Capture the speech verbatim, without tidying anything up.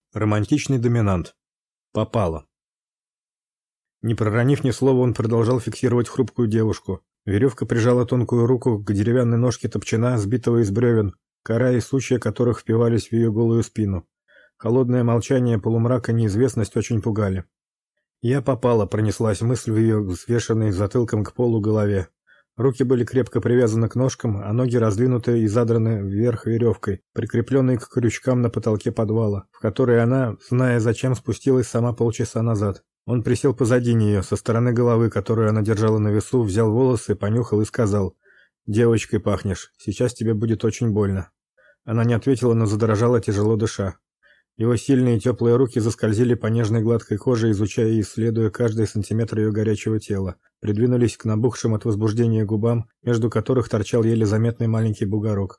Романтичный доминант. Попало. Не проронив ни слова, он продолжал фиксировать хрупкую девушку. Веревка прижала тонкую руку к деревянной ножке топчана, сбитого из бревен, кора и сучья которых впивались в ее голую спину. Холодное молчание, полумрак и неизвестность очень пугали. «Я попала», — пронеслась мысль в ее взвешенной затылком к полу голове. Руки были крепко привязаны к ножкам, а ноги раздвинуты и задраны вверх веревкой, прикрепленной к крючкам на потолке подвала, в который она, зная зачем, спустилась сама полчаса назад. Он присел позади нее, со стороны головы, которую она держала на весу, взял волосы, понюхал и сказал: «Девочкой пахнешь, сейчас тебе будет очень больно». Она не ответила, но задрожала, тяжело дыша. Его сильные теплые руки заскользили по нежной гладкой коже, изучая и исследуя каждый сантиметр ее горячего тела, придвинулись к набухшим от возбуждения губам, между которых торчал еле заметный маленький бугорок.